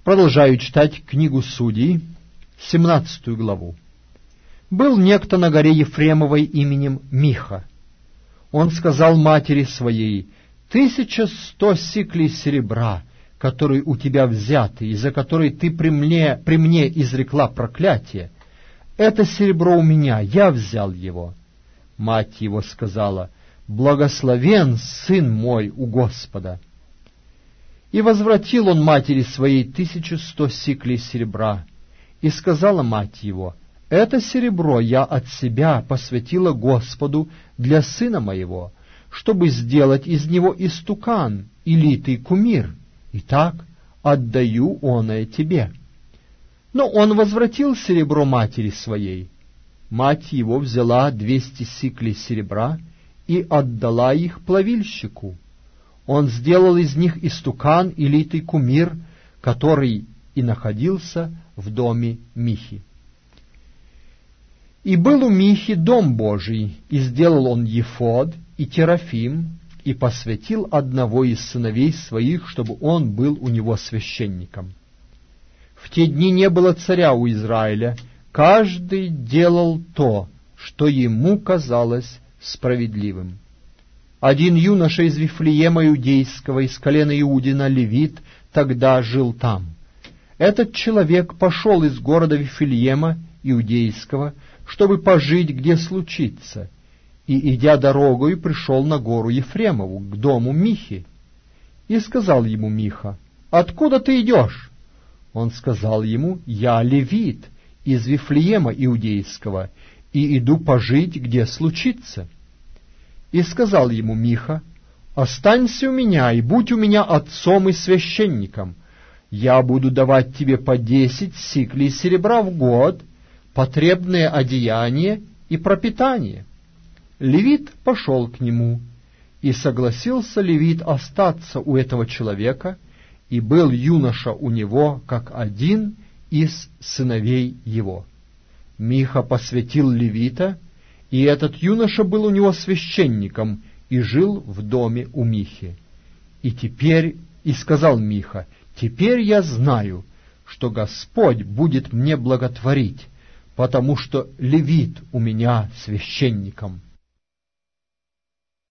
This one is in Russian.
Продолжаю читать книгу Судей, 17 главу. «Был некто на горе Ефремовой именем Миха. Он сказал матери своей: 1100 сиклей серебра, которые у тебя взяты, и за которые ты при мне изрекла проклятие, это серебро у меня, я взял его». Мать его сказала: «Благословен сын мой у Господа». И возвратил он матери своей 1100 сиклей серебра. И сказала мать его: «Это серебро я от себя посвятила Господу для сына моего, чтобы сделать из него истукан и литый кумир. Итак, отдаю оное тебе». Но он возвратил серебро матери своей. Мать его взяла 200 сиклей серебра и отдала их плавильщику. Он сделал из них истукан и литый кумир, который и находился в доме Михи. И был у Михи дом Божий, и сделал он ефод и терафим, и посвятил одного из сыновей своих, чтобы он был у него священником. В те дни не было царя у Израиля, каждый делал то, что ему казалось справедливым. Один юноша из Вифлеема Иудейского, из колена Иудина, левит, тогда жил там. Этот человек пошел из города Вифлеема Иудейского, чтобы пожить, где случится, и, идя дорогою, пришел на гору Ефремову, к дому Михи. И сказал ему Миха: «Откуда ты идешь?» Он сказал ему: «Я левит из Вифлеема Иудейского, и иду пожить, где случится». И сказал ему Миха: «Останься у меня, и будь у меня отцом и священником. Я буду давать тебе по 10 сиклей серебра в год, потребное одеяние и пропитание». Левит пошел к нему, и согласился левит остаться у этого человека, и был юноша у него, как один из сыновей его. Миха посвятил левита, и этот юноша был у него священником и жил в доме у Михи. И сказал Миха: «Теперь я знаю, что Господь будет мне благотворить, потому что левит у меня священником».